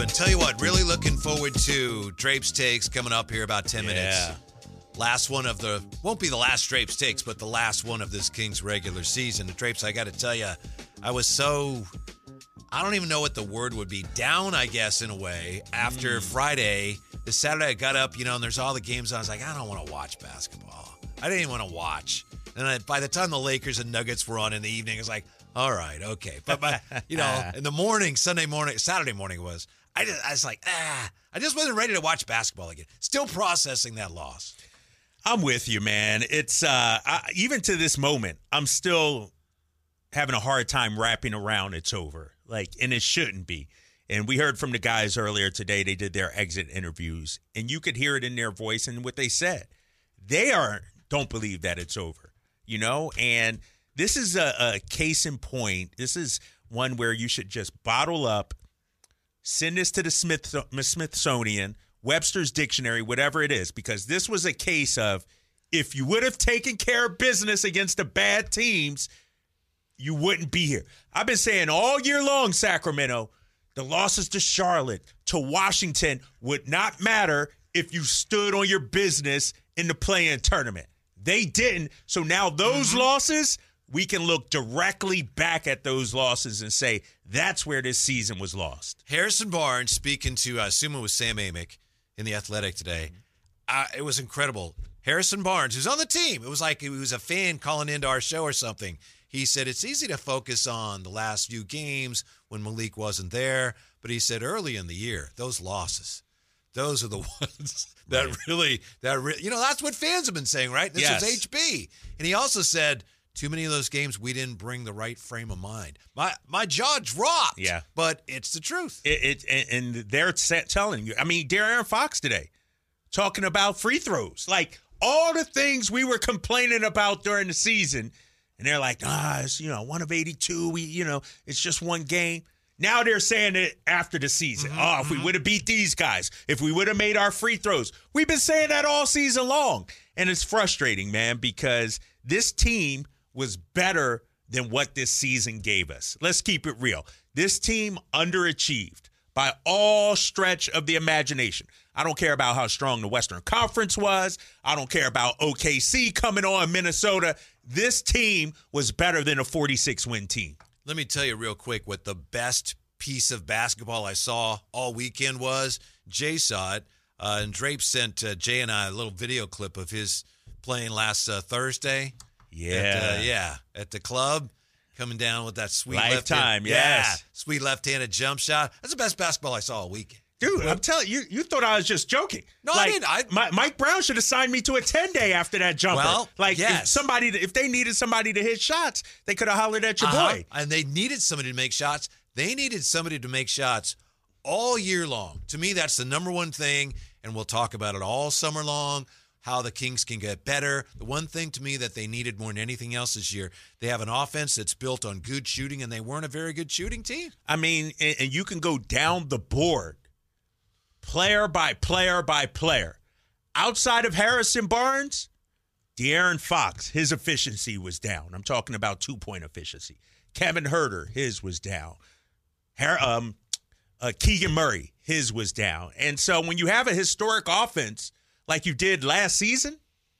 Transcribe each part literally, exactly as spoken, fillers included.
gentlemen, tell you what, really looking forward to Drapes Takes coming up here about ten Yeah. minutes. Last one of the, won't be the last Drapes Takes, but the last one of this Kings regular season. Drapes, I got to tell you, I was so, I don't even know what the word would be, down, I guess, in a way, after mm. Friday. This Saturday I got up, you know, and there's all the games on. I was like, I don't want to watch basketball. I didn't even want to watch. And I, by the time the Lakers and Nuggets were on in the evening, I was like, all right, okay. But, my, you know, in the morning, Sunday morning, Saturday morning was, I, just, I was like, ah, I just wasn't ready to watch basketball again. Still processing that loss. I'm with you, man. It's uh, I, even to this moment, I'm still having a hard time wrapping around it's over. Like, and it shouldn't be. And we heard from the guys earlier today. They did their exit interviews, and you could hear it in their voice and what they said. They are don't believe that it's over, you know. And this is a, a case in point. This is one where you should just bottle up, send this to the Smith Smithsonian, Webster's Dictionary, whatever it is, because this was a case of if you would have taken care of business against the bad teams, you wouldn't be here. I've been saying all year long, Sacramento, the losses to Charlotte, to Washington would not matter if you stood on your business in the play-in tournament. They didn't. So now those mm-hmm. losses, we can look directly back at those losses and say that's where this season was lost. Harrison Barnes speaking to, I assume it was Sam Amick in The Athletic today. Uh, it was incredible. Harrison Barnes, who's on the team, it was like he was a fan calling into our show or something. He said it's easy to focus on the last few games when Malik wasn't there, but he said early in the year, those losses, those are the ones that right. really, that re- you know, that's what fans have been saying, right? This yes. is H B. And he also said, too many of those games, we didn't bring the right frame of mind. My my jaw dropped, yeah. but it's the truth. It, it and, and they're telling you. I mean, De'Aaron Fox today talking about free throws, like all the things we were complaining about during the season. And they're like, ah, it's, you know, one of eighty-two. We, you know, it's just one game. Now they're saying it after the season. Mm-hmm, oh, if mm-hmm. we would have beat these guys, if we would have made our free throws. We've been saying that all season long. And it's frustrating, man, because this team was better than what this season gave us. Let's keep it real. This team underachieved by all stretch of the imagination. I don't care about how strong the Western Conference was. I don't care about O K C coming on, Minnesota. This team was better than a forty-six win team. Let me tell you real quick what the best piece of basketball I saw all weekend was. Jay saw it, uh, and Drape sent uh, Jay and I a little video clip of his playing last uh, Thursday. Yeah. At, uh, yeah, at the club, coming down with that sweet Lifetime, left-hand, yes. yeah, sweet left-handed jump shot. That's the best basketball I saw all weekend. Dude, I'm telling you, you thought I was just joking. No, like, I didn't. I, my, Mike Brown should have signed me to a ten-day after that jumper. Well, like, yes. if somebody, if they needed somebody to hit shots, they could have hollered at your uh-huh. boy. And they needed somebody to make shots. They needed somebody to make shots all year long. To me, that's the number one thing, and we'll talk about it all summer long, how the Kings can get better. The one thing to me that they needed more than anything else this year, they have an offense that's built on good shooting, and they weren't a very good shooting team. I mean, and, and you can go down the board, player by player by player. Outside of Harrison Barnes, De'Aaron Fox, his efficiency was down. I'm talking about two-point efficiency. Kevin Huerter, his was down. Her, um, uh, Keegan Murray, his was down. And so when you have a historic offense like you did last season,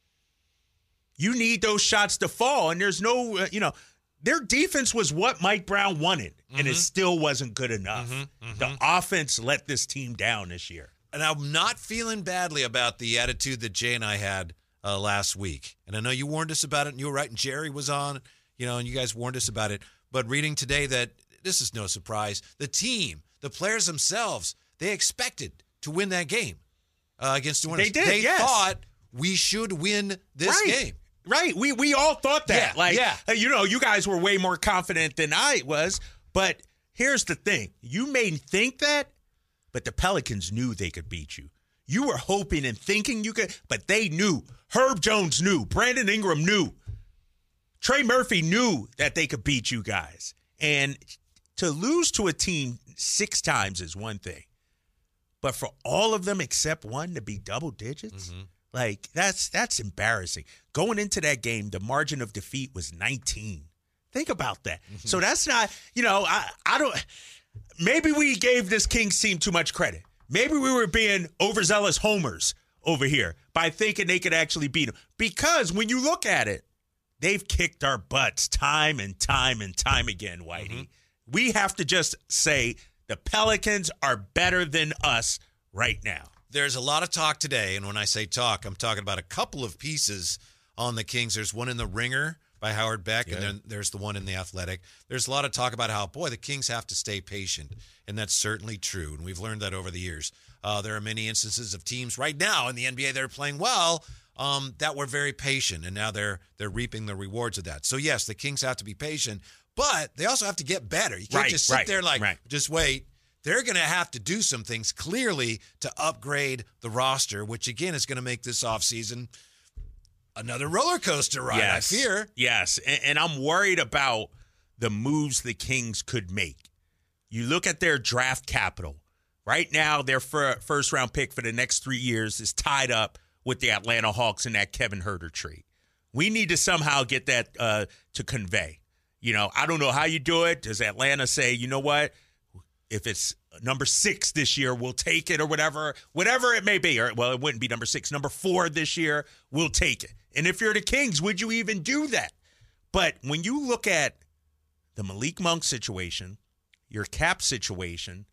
you need those shots to fall. And there's no, uh, you know, their defense was what Mike Brown wanted, mm-hmm. and it still wasn't good enough. Mm-hmm, mm-hmm. The offense let this team down this year. And I'm not feeling badly about the attitude that Jay and I had uh, last week. And I know you warned us about it, and you were right, and Jerry was on, you know, and you guys warned us about it. But reading today that this is no surprise. The team, the players themselves, they expected to win that game uh, against the Winners. They did, They yes. thought we should win this right. game. Right. We we all thought that. Yeah, like, yeah. you know, you guys were way more confident than I was. But here's the thing. You may think that, but the Pelicans knew they could beat you. You were hoping and thinking you could, but they knew. Herb Jones knew. Brandon Ingram knew. Trey Murphy knew that they could beat you guys. And to lose to a team six times is one thing. But for all of them except one to be double digits, mm-hmm. like that's that's embarrassing. Going into that game, the margin of defeat was nineteen. Think about that. Mm-hmm. So that's not, you know, I, I don't maybe we gave this Kings team too much credit. Maybe we were being overzealous homers over here by thinking they could actually beat them. Because when you look at it, they've kicked our butts time and time and time again, Whitey. Mm-hmm. We have to just say the Pelicans are better than us right now. There's a lot of talk today, and when I say talk, I'm talking about a couple of pieces on the Kings. There's one in The Ringer by Howard Beck, yeah. and then there's the one in The Athletic. There's a lot of talk about how, boy, the Kings have to stay patient, and that's certainly true, and we've learned that over the years. Uh, there are many instances of teams right now in the N B A that are playing well um, that were very patient, and now they're they're reaping the rewards of that. So, yes, the Kings have to be patient, but they also have to get better. You can't right, just sit right, there like, right. just wait. They're going to have to do some things clearly to upgrade the roster, which, again, is going to make this offseason another roller coaster ride, yes. I fear. Yes, and, and I'm worried about the moves the Kings could make. You look at their draft capital. Right now, their fir- first-round pick for the next three years is tied up with the Atlanta Hawks in that Kevin Huerter trade. We need to somehow get that uh, to convey. You know, I don't know how you do it. Does Atlanta say, you know what, if it's number six this year, we'll take it or whatever, whatever it may be. Or, well, it wouldn't be number six. Number four this year, we'll take it. And if you're the Kings, would you even do that? But when you look at the Malik Monk situation, your cap situation,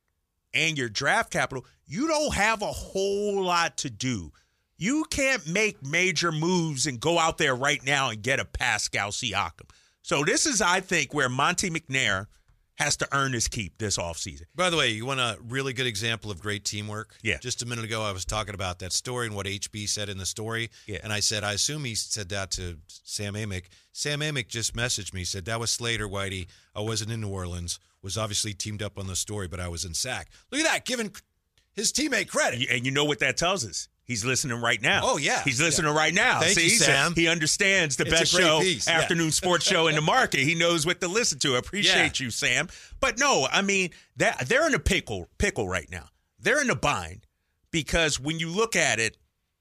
and your draft capital, you don't have a whole lot to do. You can't make major moves and go out there right now and get a Pascal Siakam. So this is, I think, where Monte McNair has to earn his keep this offseason. By the way, you want a really good example of great teamwork? Yeah. Just a minute ago, I was talking about that story and what H B said in the story. Yeah. And I said, I assume he said that to Sam Amick. Sam Amick just messaged me, said, that was Slater, Whitey. I wasn't in New Orleans. Was obviously teamed up on the story, but I was in Sac. Look at that, giving his teammate credit. And you know what that tells us? He's listening right now. Oh, yeah. He's listening yeah. right now. Thank See, you, Sam. A, he understands the it's best show, piece. afternoon yeah. sports show in the market. He knows what to listen to. I appreciate yeah. you, Sam. But no, I mean, that they're in a pickle, pickle right now. They're in a bind because when you look at it,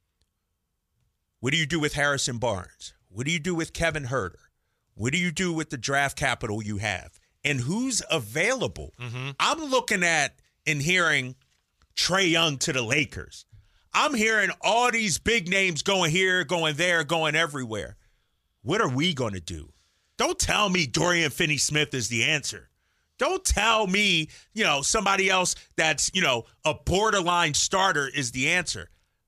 what do you do with Harrison Barnes? What do you do with Kevin Huerter? What do you do with the draft capital you have? And who's available? Mm-hmm. I'm looking at and hearing Trae Young to the Lakers. I'm hearing all these big names going here, going there, going everywhere. What are we going to do? Don't tell me Dorian Finney-Smith is the answer. Don't tell me, you know, somebody else that's, you know, a borderline starter is the answer.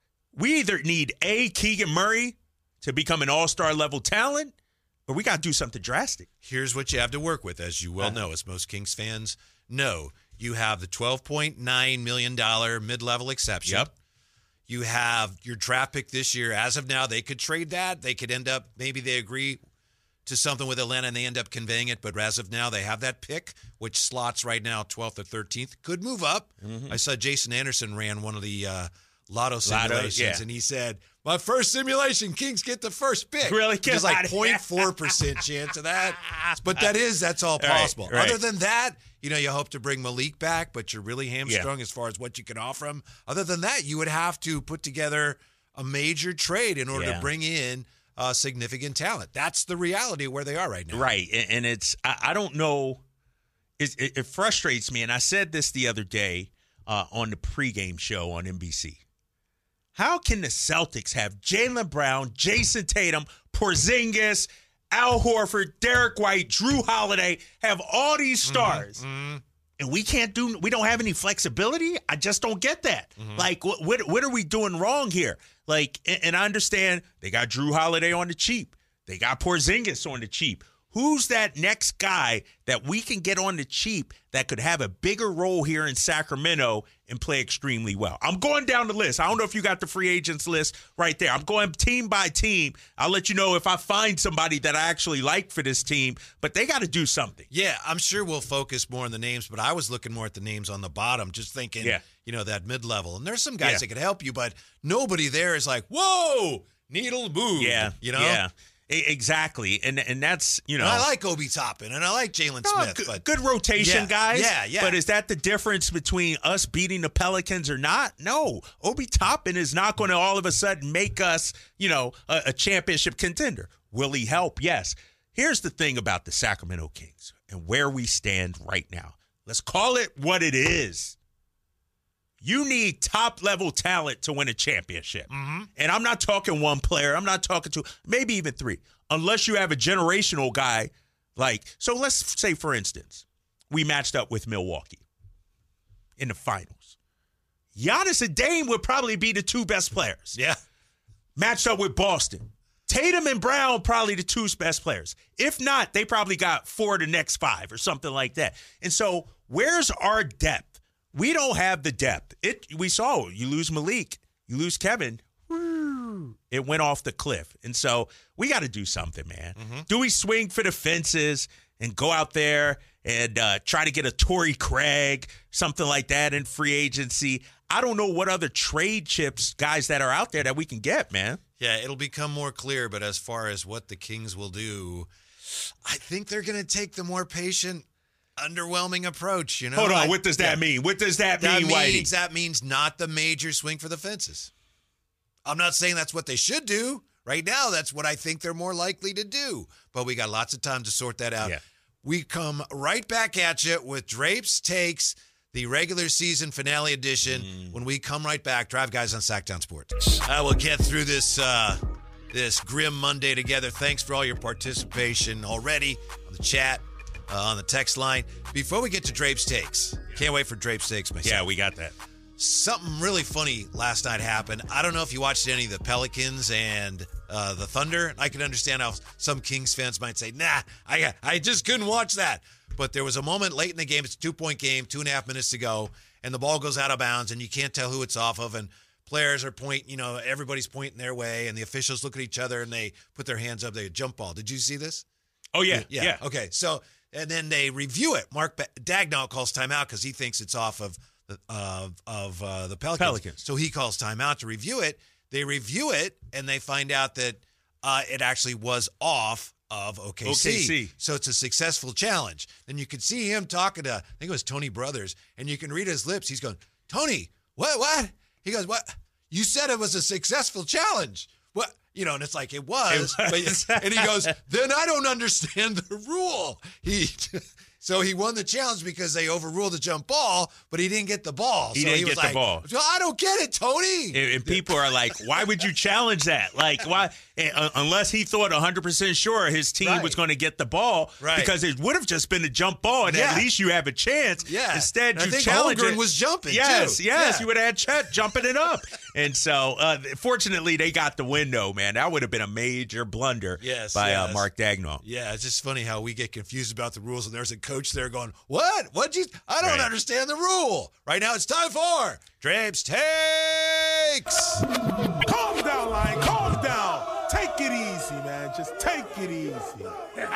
We either need A, Keegan Murray to become an all-star level talent, or we got to do something drastic. Here's what you have to work with, as you well know, as most Kings fans know. You have the twelve point nine million dollars mid-level exception. Yep. You have your draft pick this year. As of now, they could trade that. They could end up, maybe they agree to something with Atlanta and they end up conveying it. But as of now, they have that pick, which slots right now twelfth or thirteenth. Could move up. Mm-hmm. I saw Jason Anderson ran one of the uh, Lotto simulations, Lotto, yeah. and he said, my first simulation, Kings get the first pick. Really? There's like zero point four percent chance of that. But that is, that's all possible. Right, right. Other than that, you know, you hope to bring Malik back, but you're really hamstrung yeah. as far as what you can offer him. Other than that, you would have to put together a major trade in order yeah. to bring in uh, significant talent. That's the reality of where they are right now. Right. And it's, I, I don't know, it, it, it frustrates me. And I said this the other day uh, on the pregame show on N B C. How can the Celtics have Jaylen Brown, Jason Tatum, Porzingis, Al Horford, Derek White, Drew Holiday, have all these stars, mm-hmm. and we can't do, we don't have any flexibility? I just don't get that. Mm-hmm. Like, what, what what are we doing wrong here? Like, and, and I understand they got Drew Holiday on the cheap. They got Porzingis on the cheap. Who's that next guy that we can get on the cheap that could have a bigger role here in Sacramento and play extremely well? I'm going down the list. I don't know if you got the free agents list right there. I'm going team by team. I'll let you know if I find somebody that I actually like for this team, but they got to do something. Yeah, I'm sure we'll focus more on the names, but I was looking more at the names on the bottom, just thinking, yeah. you know, that mid-level. And there's some guys yeah. that could help you, but nobody there is like, whoa, needle move. Yeah, you know? Yeah. Exactly, and and that's, you know. And I like Obi Toppin, and I like Jalen no, Smith. Good, but good rotation, yeah, guys. Yeah, yeah. But is that the difference between us beating the Pelicans or not? No. Obi Toppin is not going to all of a sudden make us, you know, a, a championship contender. Will he help? Yes. Here's the thing about the Sacramento Kings and where we stand right now. Let's call it what it is. You need top-level talent to win a championship. Mm-hmm. And I'm not talking one player. I'm not talking two, maybe even three. Unless you have a generational guy like, so let's say, for instance, we matched up with Milwaukee in the finals. Giannis and Dame would probably be the two best players. Yeah. Matched up with Boston. Tatum and Brown, probably the two best players. If not, they probably got four of the next five or something like that. And so where's our depth? We don't have the depth. It we saw you lose Malik, you lose Kevin. It went off the cliff. And so we got to do something, man. Mm-hmm. Do we swing for the fences and go out there and uh, try to get a Torrey Craig, something like that in free agency? I don't know what other trade chips, guys that are out there that we can get, man. Yeah, it'll become more clear. But as far as what the Kings will do, I think they're going to take the more patient, underwhelming approach. You know, hold on. I, what does that yeah. mean? What does that, that mean, means, Whitey? That means not the major swing for the fences. I'm not saying that's what they should do. Right now, that's what I think they're more likely to do. But we got lots of time to sort that out. Yeah. We come right back at you with Drapes Takes, the regular season finale edition. Mm. When we come right back, Drive Guys on Sacktown Sports. I will get through this uh, this grim Monday together. Thanks for all your participation already on the chat, uh, on the text line. Before we get to Drapes Takes, can't wait for Drapes Takes myself. Yeah, we got that. Something really funny last night happened. I don't know if you watched any of the Pelicans and uh, the Thunder. I can understand how some Kings fans might say, nah, I I just couldn't watch that. But there was a moment late in the game. It's a two-point game, two and a half minutes to go, and the ball goes out of bounds, and you can't tell who it's off of, and players are pointing, you know, everybody's pointing their way, and the officials look at each other, and they put their hands up. They jump ball. Did you see this? Oh, yeah. Yeah. yeah. Okay. So, and then they review it. Mark Daigneault calls timeout because he thinks it's off of of of uh, the Pelicans. Pelicans. So he calls timeout to review it. They review it, and they find out that uh, it actually was off of O K C. O K C. So it's a successful challenge. Then you could see him talking to, I think it was Tony Brothers, and you can read his lips. He's going, Tony, what, what? He goes, what? You said it was a successful challenge. What? You know, and it's like, it was. It was. But, and he goes, then I don't understand the rule. He... So he won the challenge because they overruled the jump ball, but he didn't get the ball. He so didn't he was get like, the ball. Well, I don't get it, Tony. And, and people are like, why would you challenge that? Like, why? And, uh, unless he thought one hundred percent sure his team right. was going to get the ball. Right. Because it would have just been a jump ball, and yeah. at least you have a chance. Yeah. Instead, and you I think challenge Holmgren it. was jumping, yes, too. Yes, yeah. you would have had Chet jumping it up. And so, uh, fortunately, they got the window, man. That would have been a major blunder yes, by yes. Uh, Mark Daigneault. Yeah, it's just funny how we get confused about the rules, and there's a coach there going, what? What'd you? I don't right. understand the rule. Right now, it's time for Drapes Takes. Calm down, Lion. Calm down. Take it easy, man. Just take it easy.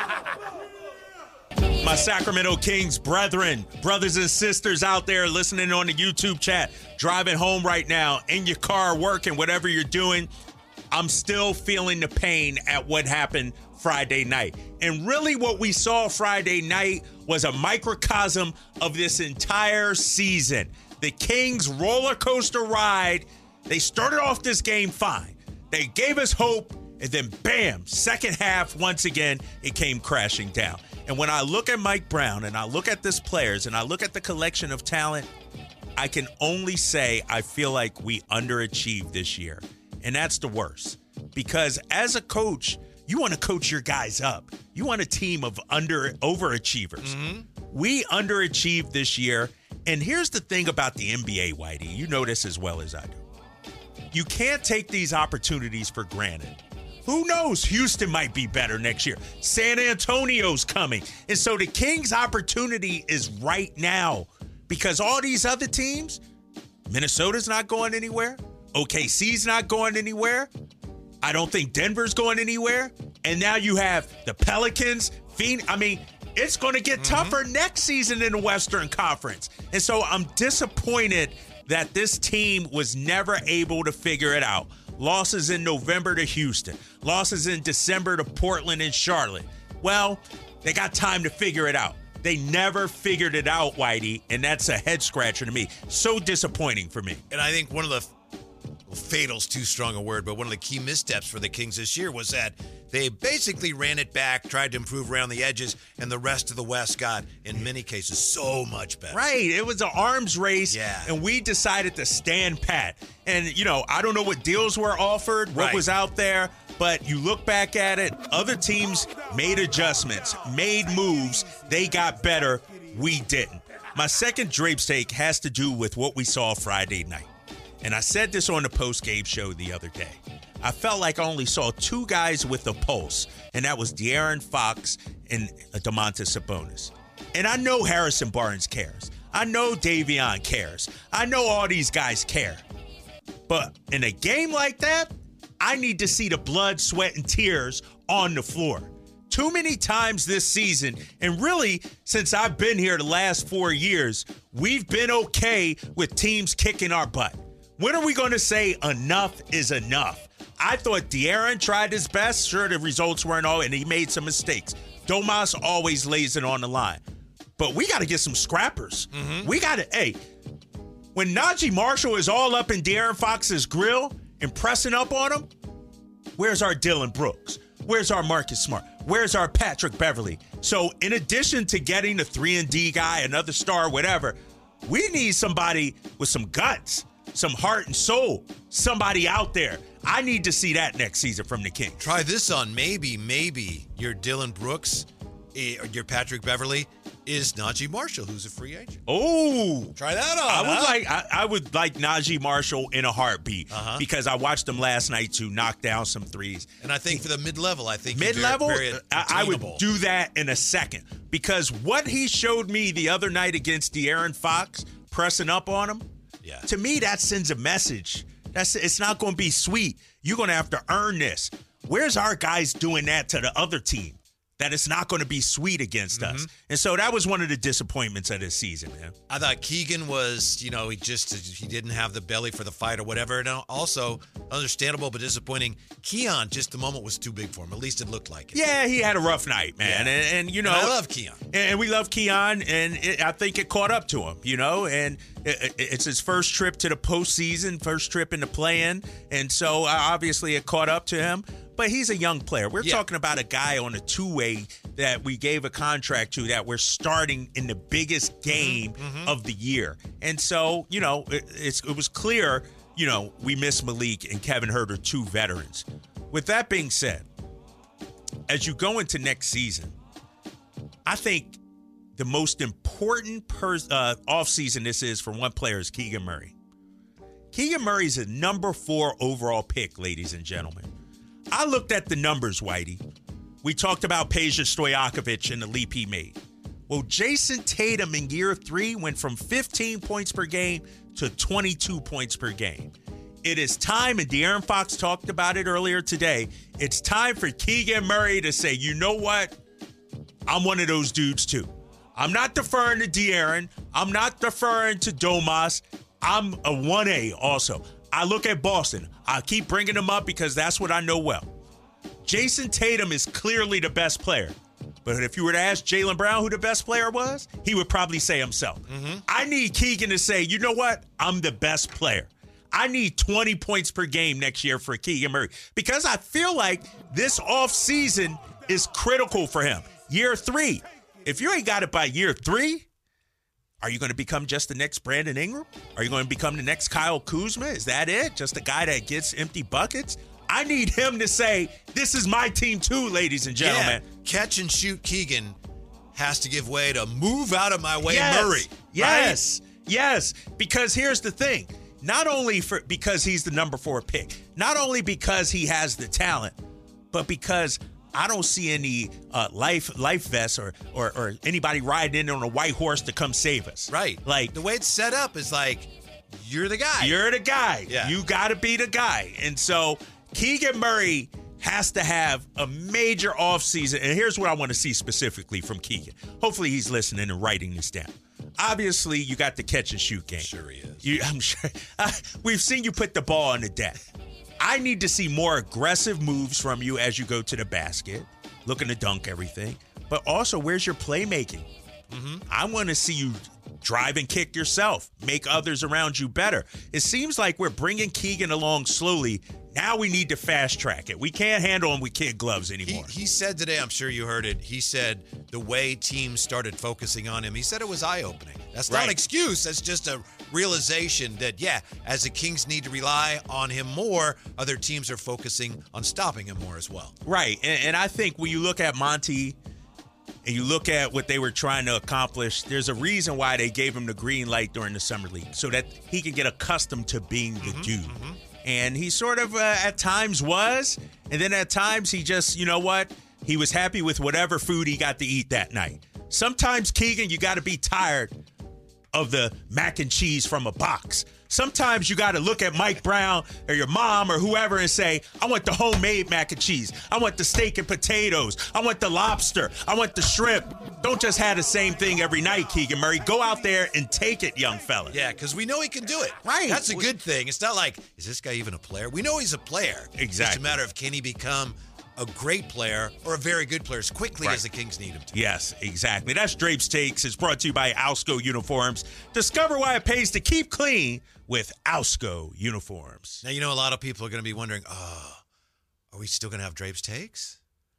My Sacramento Kings brethren, brothers and sisters out there listening on the YouTube chat, driving home right now, in your car, working, whatever you're doing, I'm still feeling the pain at what happened Friday night. And really what we saw Friday night was a microcosm of this entire season. The Kings roller coaster ride. They started off this game fine. They gave us hope, and then bam, second half, once again, it came crashing down. And when I look at Mike Brown and I look at this players and I look at the collection of talent, I can only say I feel like we underachieved this year. And that's the worst. Because as a coach, you want to coach your guys up. You want a team of under overachievers. Mm-hmm. We underachieved this year. And here's the thing about the N B A, Whitey. You know this as well as I do. You can't take these opportunities for granted. Who knows? Houston might be better next year. San Antonio's coming. And so the Kings' opportunity is right now because all these other teams, Minnesota's not going anywhere. O K C's not going anywhere. I don't think Denver's going anywhere. And now you have the Pelicans, Phoenix. I mean, it's going to get mm-hmm. tougher next season in the Western Conference. And so I'm disappointed that this team was never able to figure it out. Losses in November to Houston. Losses in December to Portland and Charlotte. Well, they got time to figure it out. They never figured it out, Whitey, and that's a head scratcher to me. So disappointing for me. And I think one of the well, fatal's too strong a word, but one of the key missteps for the Kings this year was that they basically ran it back, tried to improve around the edges, and the rest of the West got, in many cases, so much better. Right. It was an arms race, yeah. and we decided to stand pat. And, you know, I don't know what deals were offered, what right. was out there, but you look back at it, other teams made adjustments, made moves. They got better. We didn't. My second Drapes take has to do with what we saw Friday night. And I said this on the post-game show the other day. I felt like I only saw two guys with a pulse, and that was De'Aaron Fox and Domantas Sabonis. And I know Harrison Barnes cares. I know Davion cares. I know all these guys care. But in a game like that, I need to see the blood, sweat, and tears on the floor. Too many times this season, and really since I've been here the last four years, we've been okay with teams kicking our butt. When are we going to say enough is enough? I thought De'Aaron tried his best. Sure, the results weren't all, and he made some mistakes. Domas always lays it on the line. But we got to get some scrappers. Mm-hmm. We got to, hey, when Najee Marshall is all up in De'Aaron Fox's grill and pressing up on him, where's our Dylan Brooks? Where's our Marcus Smart? Where's our Patrick Beverly? So in addition to getting a three and D guy, another star, whatever, we need somebody with some guts, some heart and soul, somebody out there. I need to see that next season from the Kings. Try this on. Maybe, maybe your Dylan Brooks, or your Patrick Beverly is Najee Marshall, who's a free agent. Oh, try that on. I would huh? like I, I would like Najee Marshall in a heartbeat uh-huh. because I watched him last night to knock down some threes. And I think for the mid-level, I think mid-level, very, very I, I would do that in a second because what he showed me the other night against De'Aaron Fox, pressing up on him, yeah. to me that sends a message. That's it's not going to be sweet. You're going to have to earn this. Where's our guys doing that to the other team? That it's not going to be sweet against mm-hmm. us. And so that was one of the disappointments of this season, man. I thought Keegan was, you know, he just, he didn't have the belly for the fight or whatever. And also, understandable but disappointing, Keon, just the moment was too big for him. At least it looked like it. Yeah, he had a rough night, man. Yeah. And, and, you know. And I love Keon. And we love Keon, and it, I think it caught up to him, you know. And it, it's his first trip to the postseason, first trip in the play-in. And so, uh, obviously, it caught up to him. But he's a young player. We're yeah. talking about a guy on a two-way that we gave a contract to that we're starting in the biggest game mm-hmm. of the year. And so, you know, it, it's, it was clear, you know, we miss Malik and Kevin Huerter, two veterans. With that being said, as you go into next season, I think the most important pers- uh, offseason this is for one player is Keegan Murray. Keegan Murray's a number four overall pick, ladies and gentlemen. I looked at the numbers, Whitey. We talked about Peja Stojakovic and the leap he made. Well, Jason Tatum in year three went from fifteen points per game to twenty-two points per game. It is time, and De'Aaron Fox talked about it earlier today, it's time for Keegan Murray to say, you know what? I'm one of those dudes too. I'm not deferring to De'Aaron. I'm not deferring to Domas. I'm a one A also. I look at Boston. I keep bringing them up because that's what I know well. Jason Tatum is clearly the best player. But if you were to ask Jaylen Brown who the best player was, he would probably say himself. Mm-hmm. I need Keegan to say, you know what? I'm the best player. I need twenty points per game next year for Keegan Murray because I feel like this offseason is critical for him. Year three. If you ain't got it by year three, are you going to become just the next Brandon Ingram? Are you going to become the next Kyle Kuzma? Is that it? Just a guy that gets empty buckets? I need him to say, this is my team too, ladies and gentlemen. Yeah. Catch and shoot Keegan has to give way to move out of my way yes. Murray. Yes. Right? Yes. Because here's the thing. Not only for because he's the number four pick, not only because he has the talent, but because I don't see any uh, life life vests or, or or anybody riding in on a white horse to come save us. Right. Like the way it's set up is like, you're the guy. You're the guy. Yeah. You got to be the guy. And so Keegan Murray has to have a major offseason. And here's what I want to see specifically from Keegan. Hopefully he's listening and writing this down. Obviously, you got the catch and shoot game. Sure he is. You, I'm sure. Uh, we've seen you put the ball on the deck. I need to see more aggressive moves from you as you go to the basket, looking to dunk everything. But also, where's your playmaking? Mm-hmm. I want to see you drive and kick yourself. Make others around you better. It seems like we're bringing Keegan along slowly. Now we need to fast track it. We can't handle him with kid gloves anymore. He, he said today, I'm sure you heard it, he said the way teams started focusing on him, he said it was eye-opening. That's not Right. an excuse. That's just a realization that, yeah, as the Kings need to rely on him more, other teams are focusing on stopping him more as well. Right. And, and I think when you look at Monty and you look at what they were trying to accomplish, there's a reason why they gave him the green light during the summer league, so that he can get accustomed to being the mm-hmm, dude. Mm-hmm. And he sort of uh, at times was, and then at times he just, you know what? He was happy with whatever food he got to eat that night. Sometimes, Keegan, you got to be tired of the mac and cheese from a box. Sometimes you got to look at Mike Brown or your mom or whoever and say, I want the homemade mac and cheese. I want the steak and potatoes. I want the lobster. I want the shrimp. Don't just have the same thing every night, Keegan Murray. Go out there and take it, young fella. Yeah, because we know he can do it. Right. That's a good thing. It's not like, is this guy even a player? We know he's a player. Exactly. It's just a matter of, can he become a great player or a very good player as quickly right. as the Kings need him to. Yes, exactly. That's Drapes Takes. It's brought to you by Alsco Uniforms. Discover why it pays to keep clean with Alsco Uniforms. Now, you know, a lot of people are going to be wondering, oh, are we still going to have Drapes Takes?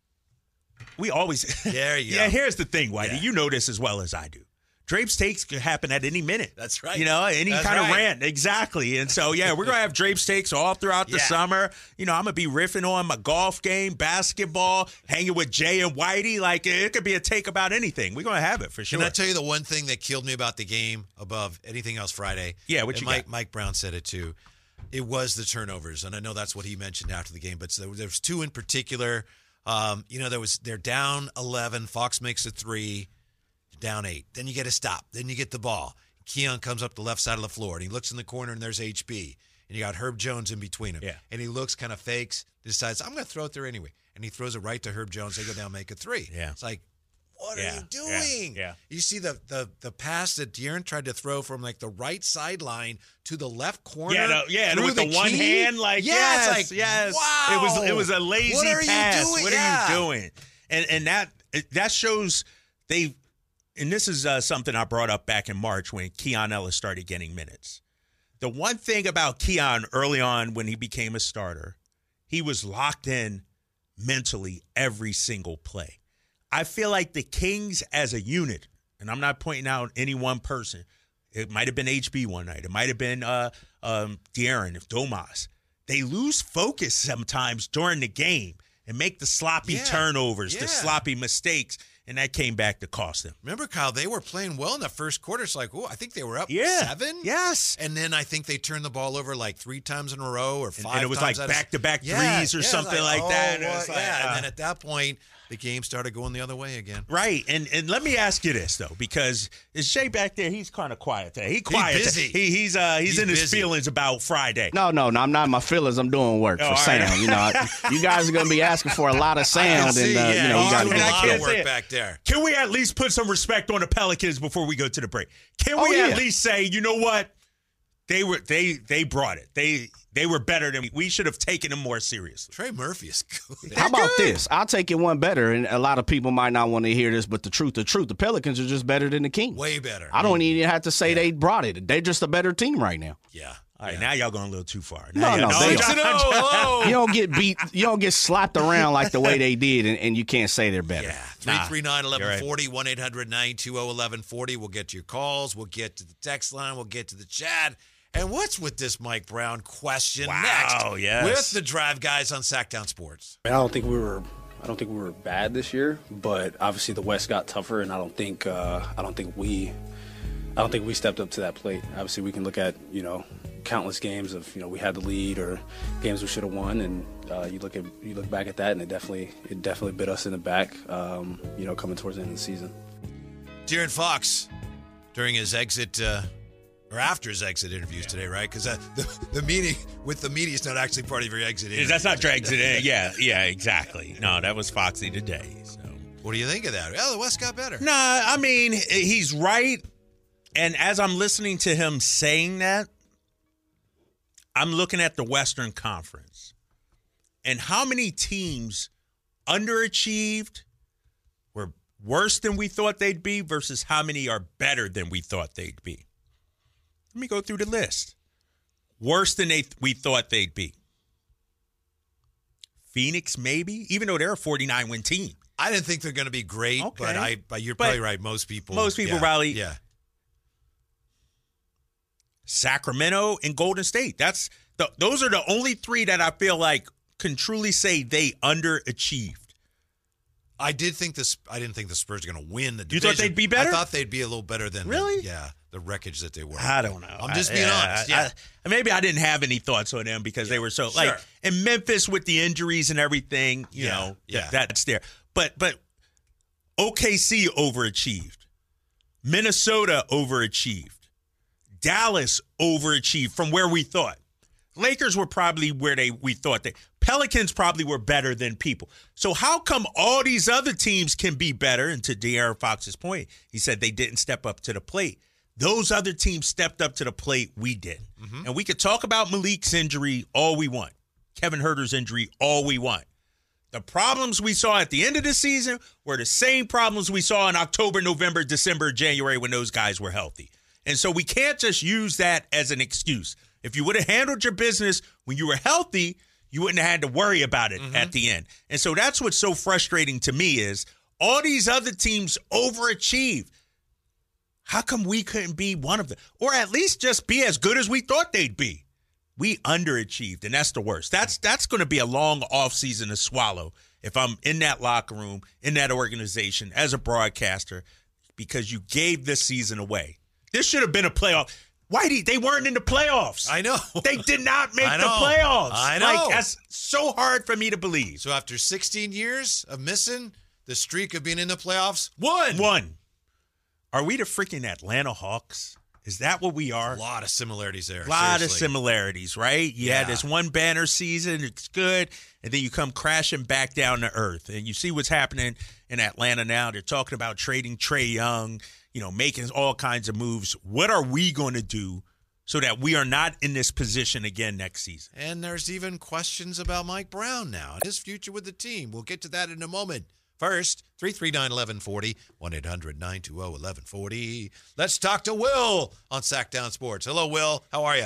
We always. There you yeah, go. here's the thing, Whitey. Yeah. You know this as well as I do. Drapes Takes could happen at any minute. That's right. You know, any That's kind right. of rant. Exactly. And so, yeah, we're going to have Drapes Takes all throughout the Yeah. summer. You know, I'm going to be riffing on my golf game, basketball, hanging with Jay and Whitey. Like, it could be a take about anything. We're going to have it for sure. Can I tell you the one thing that killed me about the game above anything else Friday? Yeah, what and you Mike, got? Mike Brown said it too. It was the turnovers, and I know that's what he mentioned after the game, but there, there was two in particular. Um, you know, there was they're down eleven. Fox makes a three. Down eight. Then you get a stop. Then you get the ball. Keon comes up the left side of the floor, and he looks in the corner, and there's H B. And you got Herb Jones in between them. Yeah. And he looks kind of fakes, decides, I'm going to throw it there anyway. And he throws it right to Herb Jones. They go down, make a three. Yeah. It's like, what Yeah, are you doing? yeah, yeah. You see the, the the pass that De'Aaron tried to throw from like the right sideline to the left corner. Yeah, no, yeah, and through with the, one key? hand, like yeah, yes, it's like, yes. wow. It was it was a lazy what are pass. You doing? What yeah. are you doing? And and that that shows they. And this is uh, something I brought up back in March when Keon Ellis started getting minutes. The one thing about Keon early on when he became a starter, he was locked in mentally every single play. I feel like the Kings as a unit, and I'm not pointing out any one person. It might have been H B one night. It might have been uh, um, De'Aaron, Domas. They lose focus sometimes during the game and make the sloppy Yeah. turnovers, Yeah. the sloppy mistakes. And that came back to cost them. Remember, Kyle, they were playing well in the first quarter. It's like, oh, I think they were up Yeah. seven. Yes. And then I think they turned the ball over like three times in a row or And, five and it was times like out of- back-to-back Yeah, threes or yeah, something like, oh, that. And it what? was like, yeah, uh, and then at that point, the game started going the other way again. right. And and let me ask you this, though, because is Jay back there? He's kind of quiet today. He quiet. busy. He, he's uh he's, He's in his busy. feelings about Friday. No, no, no. I'm not in my feelings. I'm doing work Oh, for all sound. right. You know, I- you guys are going to be asking for a lot of I sound, can see, and uh, yeah, you know, you he's got to doing get a it lot can't of together. say work it. back there. Can we at least put some respect on the Pelicans before we go to the break? Can we Oh, at yeah. least say, you know what? They were they they brought it. They they were better than we. We should have taken them more seriously. Trey Murphy is good. How about this? I'll take it one better, and a lot of people might not want to hear this, but the truth, the truth, the Pelicans are just better than the Kings. Way better. I don't even have to say they brought it. They're just a better team right now. Yeah. All right, yeah. now y'all going a little too far. No, Now no, y'all- they John- are. John- Hello. You don't get beat. You don't get slapped around like the way they did, and, and you can't say they're better. Yeah. three three nine, Nah, you're eleven forty, one eight hundred, nine two zero, eleven forty. We'll get to your calls. We'll get to the text line. We'll get to the chat. And what's with this Mike Brown question Wow, next? yes. With the Drive Guys on Sacktown Sports. I don't think we were. I don't think we were bad this year, but obviously the West got tougher, and I don't think. Uh, I don't think we. I don't think we stepped up to that plate. Obviously, we can look at you know countless games of you know we had the lead or games we should have won, and uh, you look at you look back at that, and it definitely it definitely bit us in the back. Um, you know, coming towards the end of the season. De'Aaron Fox, during his exit, uh, or after his exit interviews today, right? Because uh, the, the meeting with the media is not actually part of your exit interview. That's not drags it in. Yeah, yeah, exactly. No, that was Foxy today. So. What do you think of that? Well, the West got better. Nah, I mean, he's right. And as I'm listening to him saying that, I'm looking at the Western Conference and how many teams underachieved, were worse than we thought they'd be versus how many are better than we thought they'd be? Let me go through the list. Worse than they we thought they'd be. Phoenix, maybe, even though they're a forty-nine win team. I didn't think they're going to be great, Okay. but I. But you're But probably right. Most people. most people yeah, probably- Yeah. Sacramento and Golden State. That's the, those are the only three that I feel like can truly say they underachieved. I did think this. I didn't think the Spurs are going to win the You division. thought they'd be better? I thought they'd be a little better than Really? The, yeah, the wreckage that they were. I don't know. I'm just I- being yeah, honest. I- Yeah. I- maybe I didn't have any thoughts on them because they were so Sure. like in Memphis with the injuries and everything. You Yeah, know, yeah. th- that's there. But but O K C overachieved. Minnesota overachieved. Dallas overachieved from where we thought. Lakers were probably where they we thought they. Pelicans probably were better than people. So how come all these other teams can be better? And to De'Aaron Fox's point, he said they didn't step up to the plate. Those other teams stepped up to the plate. We did. Mm-hmm. And we could talk about Malik's injury all we want. Kevin Huerter's injury all we want. The problems we saw at the end of the season were the same problems we saw in October, November, December, January when those guys were healthy. And so we can't just use that as an excuse. If you would have handled your business when you were healthy, you wouldn't have had to worry about it mm-hmm. at the end. And so that's what's so frustrating to me is all these other teams overachieve. How come we couldn't be one of them? Or at least just be as good as we thought they'd be. We underachieved, and that's the worst. That's that's going to be a long offseason to swallow if I'm in that locker room, in that organization, as a broadcaster, because you gave this season away. This should have been a playoff. Whitey, they weren't in the playoffs. I know. They did not make I the know. playoffs. I know. Like, that's so hard for me to believe. So after sixteen years of missing the streak of being in the playoffs, one. One. Are we the freaking Atlanta Hawks? Is that what we are? A lot of similarities there. A lot seriously. of similarities, right? You Yeah. had this one banner season, it's good, and then you come crashing back down to earth. And you see what's happening in Atlanta now. They're talking about trading Trae Young, you know, making all kinds of moves. What are we going to do so that we are not in this position again next season? And there's even questions about Mike Brown now and his future with the team. We'll get to that in a moment. First, three three nine, one one four zero, one eight hundred, nine two zero, one one four zero. Let's talk to Will on Sackdown Sports. Hello, Will. How are you?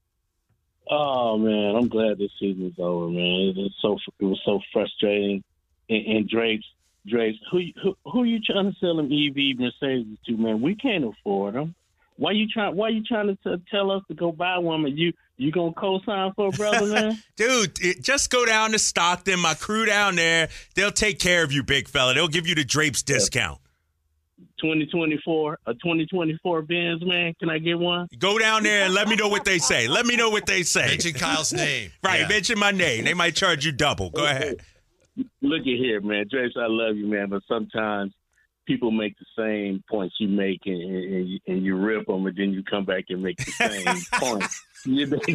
Oh man, I'm glad this season's over, man. It was so it was so frustrating. And, and Drake's Drake's who who who you trying to sell them E V Mercedes to, man? We can't afford them. Why you trying? Why you trying to t- tell us to go buy one? And you you gonna co-sign for a brother, man? Dude, it, just go down to Stockton. My crew down there, they'll take care of you, big fella. They'll give you the Drapes discount. twenty twenty-four, a twenty twenty-four Benz, man. Can I get one? Go down there and let me know what they say. Let me know what they say. Mention Kyle's name. Right, Yeah. mention my name. They might charge you double. Go ahead. Look at here, man. Drapes, I love you, man, but sometimes people make the same points you make, and, and, you- and you rip them, and then you come back and make the same point. You know?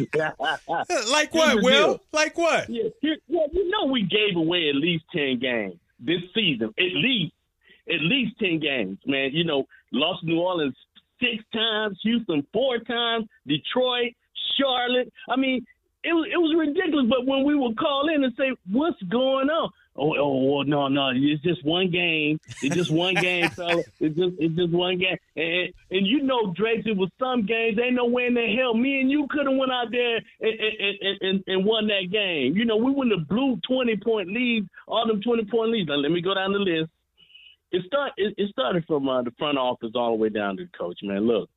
Like Here's what, the Will? deal. Like what? Yeah, here, well, you know we gave away at least ten games this season. At least, at least ten games, man. You know, lost New Orleans six times, Houston four times, Detroit, Charlotte. I mean, it was it was ridiculous. But when we would call in and say, "What's going on?" Oh, oh, no, no! It's just one game. It's just one game, fella. It's just, it's just one game. And, and you know, Drake, it was some games. Ain't no way in the hell me and you could have went out there and, and, and, and won that game. You know, we wouldn't have blew twenty point leads, all them twenty point leads. Now let me go down the list. It start. It, it started from uh, the front office all the way down to the coach. Man, look,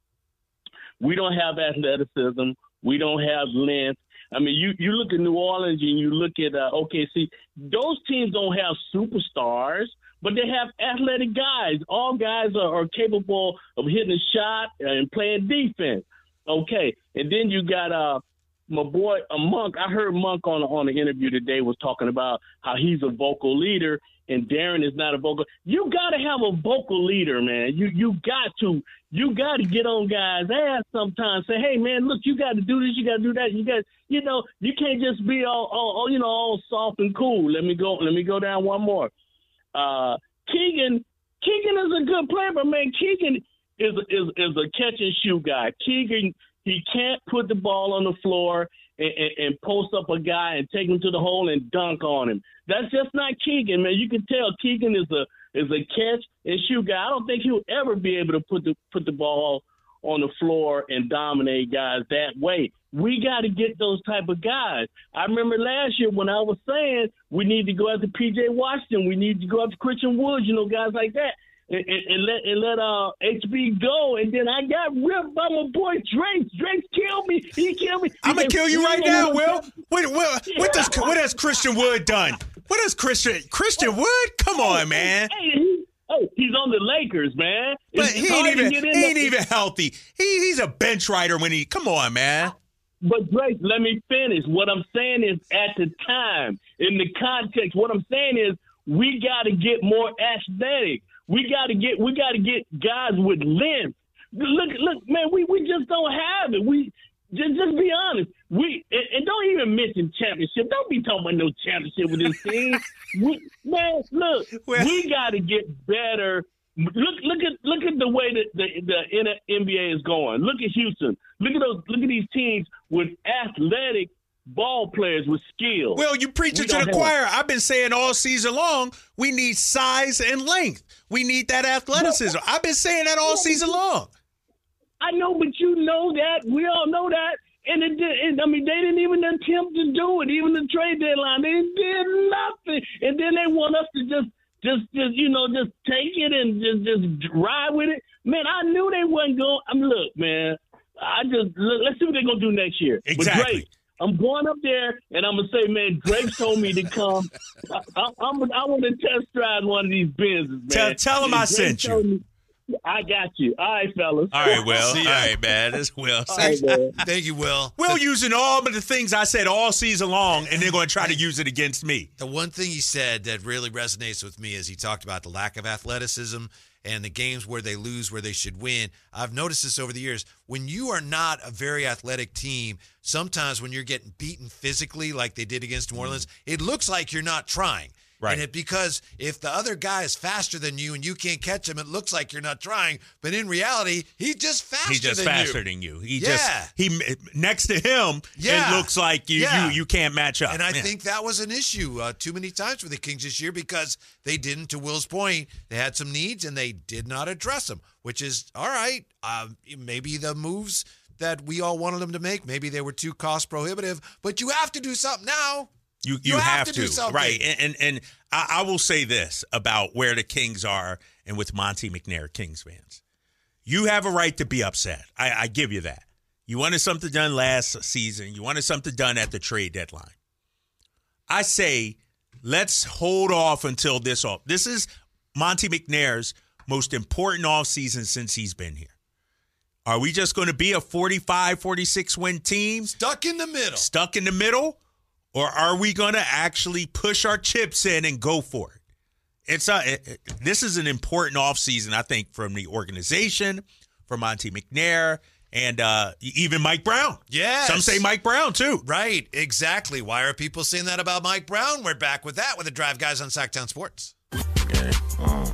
we don't have athleticism. We don't have length. I mean, you, you look at New Orleans and you look at uh, O K C. Those teams don't have superstars, but they have athletic guys. All guys are, are capable of hitting a shot and playing defense. Okay, and then you got uh, my boy uh, Monk. I heard Monk on on the interview today was talking about how he's a vocal leader and Darren is not a vocal. You got to have a vocal leader, man. You you got to you got to get on guys' ass sometimes. Say, hey, man, look, you got to do this, you got to do that. You got, you know, you can't just be all, all, all you know, all soft and cool. Let me go. Let me go down one more. Uh, Keegan, Keegan is a good player, but man, Keegan is is is a catch and shoot guy. Keegan, he can't put the ball on the floor and, and, and post up a guy and take him to the hole and dunk on him. That's just not Keegan, man. You can tell Keegan is a is a catch and shoot guy. I don't think he'll ever be able to put the put the ball on the floor and dominate guys that way. We got to get those type of guys. I remember last year when I was saying we need to go after P J Washington, we need to go after Christian Woods, you know, guys like that, and, and, and let and let uh, H B go. And then I got ripped by my boy Drake. Drake killed me. He killed me. He I'm gonna kill you right now, Will. What, what, Yeah. what does what has Christian Wood done? What has Christian Christian Wood? Come on, man. Hey, he, oh, he's on the Lakers, man. But It's he hard ain't to even get he in ain't there. even healthy. He he's a bench rider when he. Come on, man. But Drake, let me finish. What I'm saying is, at the time, in the context, what I'm saying is, we got to get more athletic. We got to get, we got to get guys with length. Look, look, man, we, we just don't have it. We just, just be honest. We and, and don't even mention championship. Don't be talking about no championship with this team. we, man, look, Well- we got to get better. Look, look at look at the way that the, the N B A is going. Look at Houston. Look at those. Look at these teams with athletic ball players with skill. Will, you preaching We to don't the have- choir. I've been saying all season long, we need size and length. We need that athleticism. I've been saying that all season long. I know, but you know that. We all know that. And it did. And, I mean, they didn't even attempt to do it. Even the trade deadline, they did nothing. And then they want us to just. Just, just you know, just take it and just, just ride with it. Man, I knew they wasn't going. I mean, look, man, I just look, let's see what they're gonna do next year. Exactly. But Drake, I'm going up there and I'm gonna say, man, Drake told me to come. I, I, I'm, I want to test drive one of these Benzes, man. Tell- tell 'em And I Drake sent you. told me- I got you. All right, fellas. All right, Will. All See ya. right, man. That's Will. All right, man. Thank you, Will. Will using all of the things I said all season long, and they're going to try to use it against me. The one thing he said that really resonates with me is he talked about the lack of athleticism and the games where they lose where they should win. I've noticed this over the years. When you are not a very athletic team, sometimes when you're getting beaten physically like they did against New Orleans, it looks like you're not trying. Right. And it because if the other guy is faster than you and you can't catch him, it looks like you're not trying. But in reality, he's just faster He's just than faster you. than you. He Yeah. just he next to him. Yeah. It looks like you Yeah. you you can't match up. And I Yeah. think that was an issue uh, too many times for the Kings this year because they didn't, to Will's point, they had some needs and they did not address them, which is all right. Uh, maybe the moves that we all wanted them to make, maybe they were too cost prohibitive, but you have to do something now. You You you, have have, to to, do something. right? And and, and I, I will say this about where the Kings are and with Monty McNair, Kings fans, you have a right to be upset. I, I give you that. You wanted something done last season. You wanted something done at the trade deadline. I say, let's hold off until this off. This is Monty McNair's most important offseason since he's been here. Are we just going to be a forty-five, forty-six win team Stuck in the middle. stuck in the middle? Or are we going to actually push our chips in and go for it? It's a, it, it- This is an important offseason, I think, from the organization, from Monty McNair, and uh, even Mike Brown. Yes. Some say Mike Brown, too. Right, exactly. Why are people saying that about Mike Brown? We're back with that with the Drive Guys on Sacktown Sports. game. Um,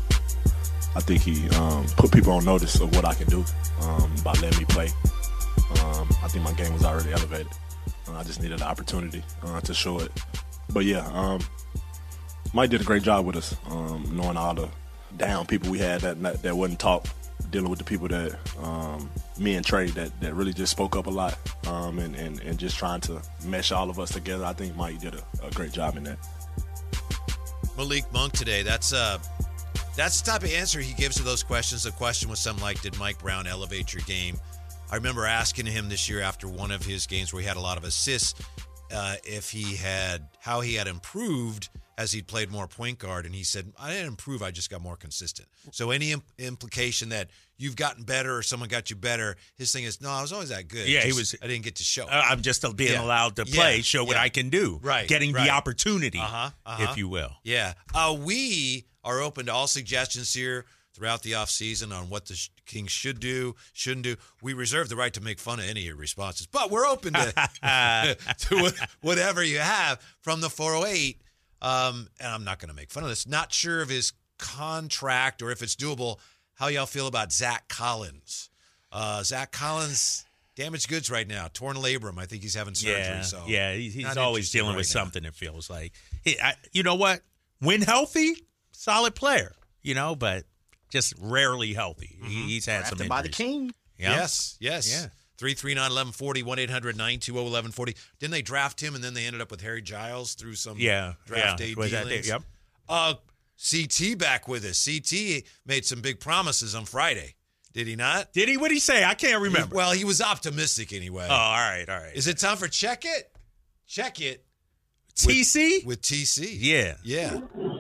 I think he um, put people on notice of what I can do um, by letting me play. Um, I think my game was already elevated. Uh, I just needed the opportunity uh, to show it. But yeah, um, Mike did a great job with us, um, knowing all the down people we had that that, that wouldn't talk, dealing with the people that um, me and Trey that, that really just spoke up a lot, um, and, and, and just trying to mesh all of us together. I think Mike did a, a great job in that. Malik Monk today. That's uh, that's the type of answer he gives to those questions. The question was something like, did Mike Brown elevate your game? I remember asking him this year after one of his games where he had a lot of assists, uh, if he had, how he had improved as he'd played more point guard. And he said, I didn't improve, I just got more consistent. So any imp- implication that you've gotten better or someone got you better, his thing is, no, I was always that good. Yeah, he Just- was- I didn't get to show. Uh, I'm just being Yeah. allowed to play, Yeah. show what Yeah. I can do. Right, Getting right. the opportunity, Uh-huh, uh-huh. if you will. Yeah. Uh, we are open to all suggestions here throughout the offseason on what the Kings should do, shouldn't do. We reserve the right to make fun of any of your responses, but we're open to, to what- whatever you have from the four oh eight. Um, and I'm not going to make fun of this. Not sure of his contract or if it's doable. How y'all feel about Zach Collins? Uh, Zach Collins, damaged goods right now. Torn labrum. I think he's having surgery. Yeah, so yeah, he's, he's not always interested dealing right with now. something. It feels like, He- I, you know what? When healthy, solid player. you know, but just rarely healthy. Mm-hmm. He, he's had Drafted some by the injuries. king. Yeah. Yes, yes. Yeah. three three nine, eleven forty, one eight hundred nine two zero eleven forty. Didn't they draft him and then they ended up with Harry Giles through some Yeah, draft yeah. day Was that dealings? it? Yep. Uh, C T back with us. C T made some big promises on Friday. Did he not? Did he? What did he say? I can't remember. Well, he was optimistic anyway. oh, all right, all right. Is it time for Check It? Check It T C? with T C. Yeah. Yeah.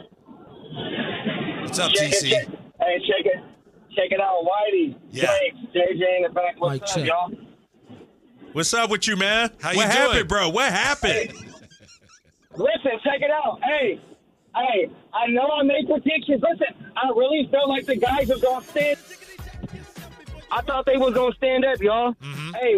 What's up, Check T it, C? check, hey, check it, check it out, Whitey. Yeah. Thanks, J J in the back. What's Mic up, check. y'all? What's up with you, man? How you what doing? happened, bro? What happened? Listen, check it out. Hey, hey, I know I made predictions. Listen, I really felt like the guys was gonna stand. I thought they was gonna stand up, y'all. Mm-hmm. Hey,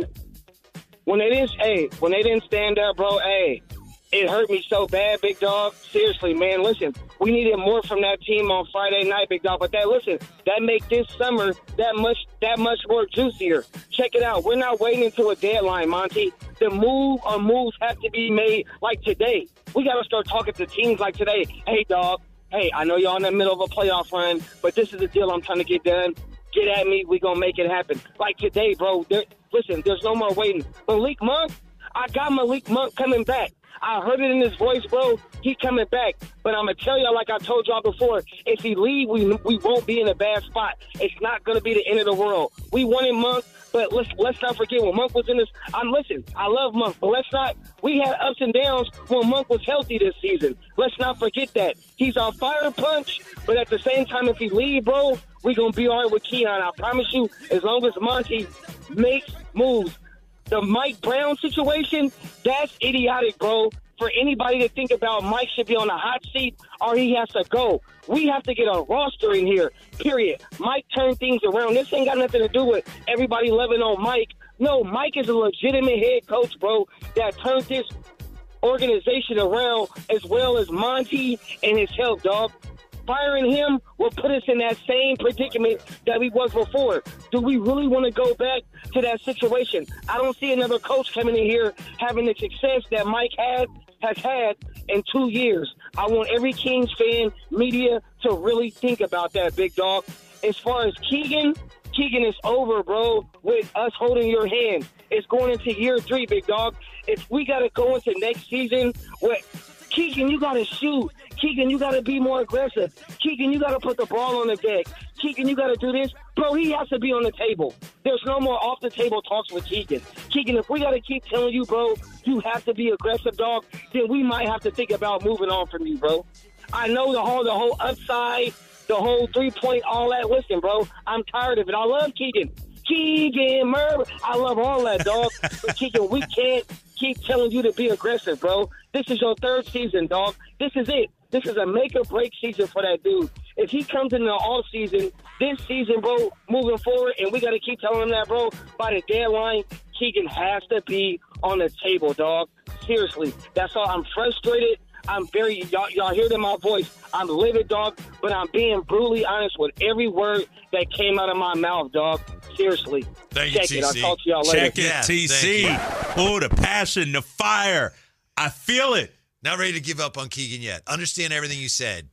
when they didn't, hey, when they didn't stand up, bro. Hey, it hurt me so bad, big dog. Seriously, man. Listen, we needed more from that team on Friday night, big dog. But that, listen, that make this summer that much, that much more juicier. Check it out. We're not waiting until a deadline, Monty. The move or moves have to be made like today. We got to start talking to teams like today. Hey, dog. Hey, I know y'all in the middle of a playoff run, but this is the deal I'm trying to get done. Get at me. We gonna make it happen. Like today, bro. There, listen, there's no more waiting. Malik Monk, I got Malik Monk coming back. I heard it in his voice, bro. He coming back. But I'm going to tell y'all, like I told y'all before, if he leave, we we won't be in a bad spot. It's not going to be the end of the world. We wanted Monk, but let's let's not forget when Monk was in this. I'm listen, I love Monk, but let's not. We had ups and downs when Monk was healthy this season. Let's not forget that. He's our fire punch, but at the same time, if he leave, bro, we going to be all right with Keon. I promise you, as long as Monty makes moves. The Mike Brown situation, that's idiotic, bro. For anybody to think about Mike should be on the hot seat or he has to go. We have to get a roster in here, period. Mike turned things around. This ain't got nothing to do with everybody loving on Mike. No, Mike is a legitimate head coach, bro, that turned this organization around as well as Monty and his help, dog. Firing him will put us in that same predicament that we was before. Do we really want to go back to that situation? I don't see another coach coming in here having the success that Mike had has had in two years. I want every Kings fan, media, to really think about that, big dog. As far as Keegan, Keegan is over, bro, with us holding your hand. It's going into year three, big dog. If we got to go into next season with Keegan, you got to shoot. Keegan, you got to be more aggressive. Keegan, you got to put the ball on the deck. Keegan, you got to do this. Bro, he has to be on the table. There's no more off-the-table talks with Keegan. Keegan, if we got to keep telling you, bro, you have to be aggressive, dog, then we might have to think about moving on from you, bro. I know the whole the whole upside, the whole three-point, all that. Listen, bro, I'm tired of it. I love Keegan. Keegan Murray. I love all that, dog. But, Keegan, we can't keep telling you to be aggressive, bro. This is your third season, dog. This is it. This is a make-or-break season for that dude. If he comes in the off-season, this season, bro, moving forward, and we got to keep telling him that, bro, by the deadline, Keegan has to be on the table, dog. Seriously. That's all. I'm frustrated. I'm very, y'all, y'all hear it in my voice. I'm livid, dog, but I'm being brutally honest with every word that came out of my mouth, dog. Seriously. Thank you, Check T C. it. I'll talk to y'all later. Check it, Yeah, T C. thank Oh, the passion, the fire. I feel it. Not ready to give up on Keegan yet. Understand everything you said.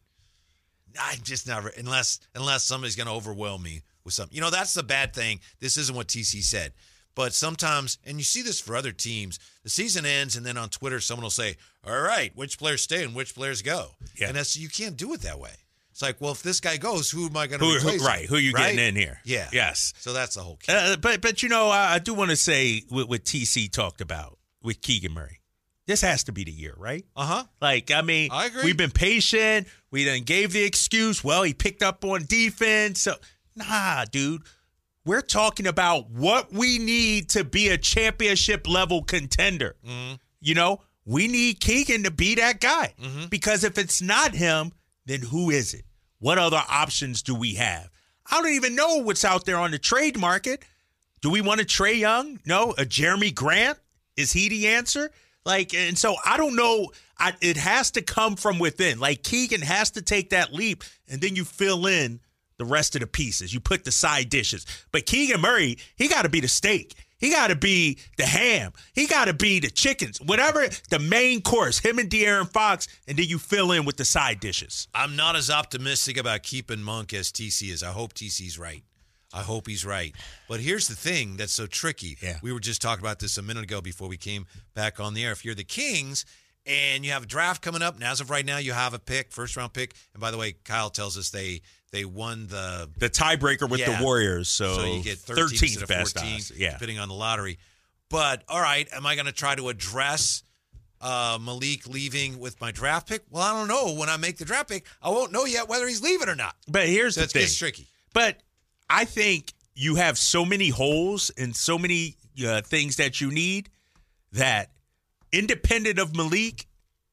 I'm just not re- unless unless somebody's going to overwhelm me with something. You know, that's the bad thing. This isn't what T C said. But sometimes, and you see this for other teams, the season ends, and then on Twitter, someone will say, all right, which players stay and which players go. Yeah. And that's you can't do it that way. It's like, well, if this guy goes, who am I going to Who, replace who, right, him? who you Right? getting in here? Yeah. Yes. So that's the whole key. Uh, but, but you know, I, I do want to say what, what T C talked about with Keegan Murray. This has to be the year, right? Uh-huh. Like, I mean, I agree. we've been patient. We then gave the excuse, well, he picked up on defense. So, nah, dude. We're talking about what we need to be a championship level contender. Mm-hmm. You know, we need Keegan to be that guy. Mm-hmm. Because if it's not him, then who is it? What other options do we have? I don't even know what's out there on the trade market. Do we want a Trae Young? No. A Jeremy Grant? Is he the answer? Like, and so I don't know. I, it has to come from within. Like, Keegan has to take that leap, and then you fill in the rest of the pieces. You put the side dishes. But Keegan Murray, he got to be the steak. He got to be the ham. He got to be the chickens, whatever, the main course, him and De'Aaron Fox, and then you fill in with the side dishes. I'm not as optimistic about keeping Monk as T C is. I hope T C's right. I hope he's right. But here's the thing that's so tricky. Yeah. We were just talking about this a minute ago before we came back on the air. If you're the Kings and you have a draft coming up, and as of right now you have a pick, first-round pick. And by the way, Kyle tells us they they won the the tiebreaker with yeah. the Warriors, so, so you get thirteen thirteenth instead of best fourteen, odds. Yeah. depending on the lottery. But, all right, am I going to try to address uh, Malik leaving with my draft pick? Well, I don't know. When I make the draft pick, I won't know yet whether he's leaving or not. But here's so the it thing. gets tricky. But I think you have so many holes and so many uh, things that you need that independent of Malik,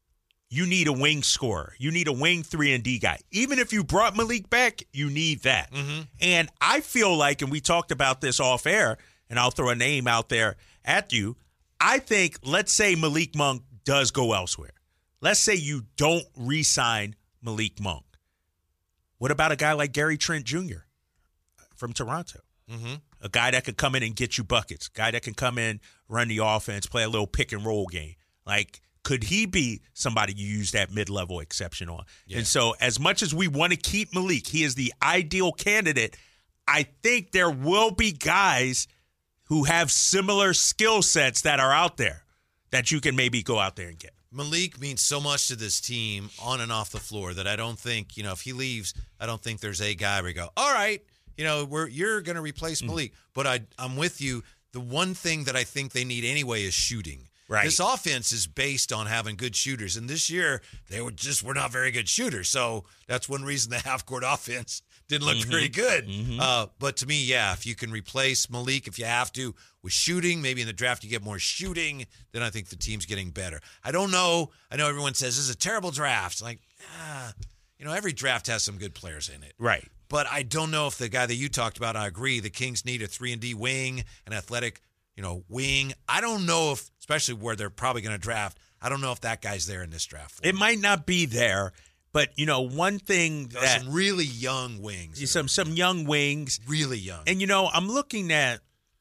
you need a wing scorer. You need a wing three and D guy. Even if you brought Malik back, you need that. Mm-hmm. And I feel like, and we talked about this off air, and I'll throw a name out there at you. I think, let's say Malik Monk does go elsewhere. Let's say you don't re-sign Malik Monk. What about a guy like Gary Trent Junior from Toronto? Mm-hmm. A guy that can come in and get you buckets. A guy that can come in, run the offense, play a little pick and roll game. Like, could he be somebody you use that mid-level exception on? Yeah. And so as much as we want to keep Malik, he is the ideal candidate. I think there will be guys who have similar skill sets that are out there that you can maybe go out there and get. Malik means so much to this team on and off the floor that I don't think, you know, if he leaves, I don't think there's a guy where you go, all right, you know, we're you're going to replace Malik. Mm. But I, I'm with you. The one thing that I think they need anyway is shooting. Right. This offense is based on having good shooters, and this year they were just were not very good shooters. So that's one reason the half-court offense didn't look mm-hmm. very good. Mm-hmm. Uh, but to me, yeah, if you can replace Malik, if you have to, with shooting, maybe in the draft you get more shooting, then I think the team's getting better. I don't know. I know everyone says this is a terrible draft. It's like, ah, you know, every draft has some good players in it. Right. But I don't know if the guy that you talked about, I agree, the Kings need a three and D wing, an athletic, you know, wing. I don't know if, especially where they're probably going to draft, I don't know if that guy's there in this draft. It might not be there, but, you know, one thing there that... are some really young wings. Some, some young wings. Really young. And, you know, I'm looking at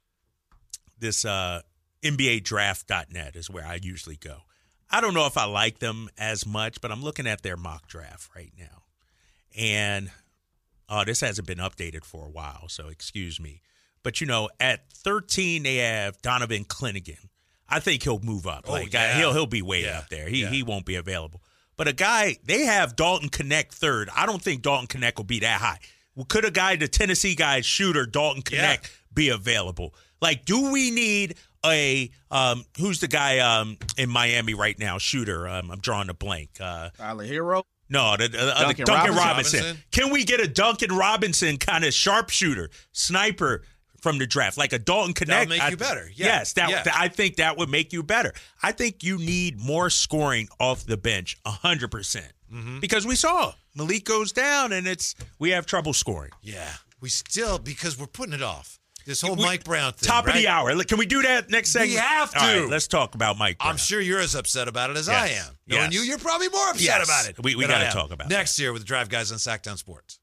this uh, N B A draft dot net is where I usually go. I don't know if I like them as much, but I'm looking at their mock draft right now. And oh, this hasn't been updated for a while, so excuse me. But, you know, at thirteen, they have Donovan Clinnigan. I think he'll move up. Oh, like yeah. uh, he'll he'll be way yeah. up there. He yeah. he won't be available. But a guy, they have Dalton Knecht third. I don't think Dalton Knecht will be that high. Well, could a guy, the Tennessee guy, shooter, Dalton Knecht, yeah. be available? Like, do we need a um, who's the guy um, in Miami right now? Shooter. Um, I'm drawing a blank. Uh, Tyler Hero. No, the, uh, Duncan, the Duncan Robinson. Robinson. Can we get a Duncan Robinson kind of sharpshooter, sniper from the draft, like a Dalton Knecht? That'll make I, you better. Yeah. Yes, that yeah. I think that would make you better. I think you need more scoring off the bench, a hundred percent, because we saw Malik goes down and it's we have trouble scoring. Yeah, we still because we're putting it off. This whole We, Mike Brown thing. Top right? of the hour. Can we do that next segment? We have to. All right, let's talk about Mike Brown. I'm sure you're as upset about it as Yes. I am. Knowing Yes. you, you're probably more upset Yes. about it. We- we than I gotta am. talk about next year with the Drive Guys on Sacktown Sports.